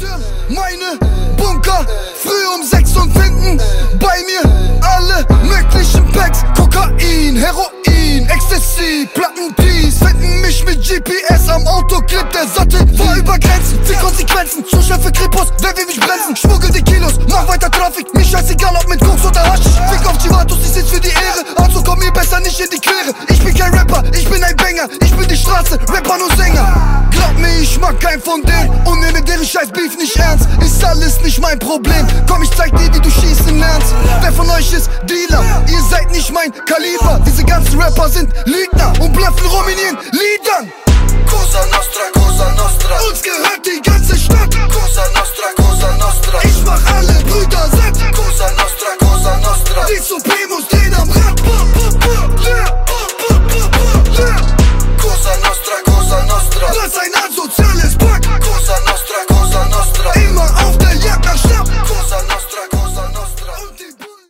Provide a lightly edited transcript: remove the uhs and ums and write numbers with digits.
Meine Bunker, früh um 6 und finden bei mir alle möglichen Packs. Kokain, Heroin, Ecstasy, Plattenpiece. Finden mich mit GPS am Autoclip, der Sattel war über Grenzen. Zieh Konsequenzen, zu schnell für Kripos, wer will mich bremsen? Schmuggel die Kilos, mach weiter Trafik, mir scheißegal ob mit Koks oder Hasch. Fick auf Chivatos, ich sitz für die Ehre, also komm mir besser nicht in die Quere. Ich bin kein Rapper, ich bin ein Banger, ich bin die Straße, Rapper nur Sänger. Glaub mir, ich mag keinen von denen und nehme deren scheiß Beef nicht ernst. Ist alles nicht mein Problem, komm ich zeig dir, wie du schießen lernst. Wer von euch ist Dealer? Ihr seid nicht mein Kaliber. Diese ganzen Rapper sind Lügner und bluffen rum in ihren Liedern. Cosa Nostra, Cosa Nostra. Uns gehört die ganze Stadt. Cosa Nostra.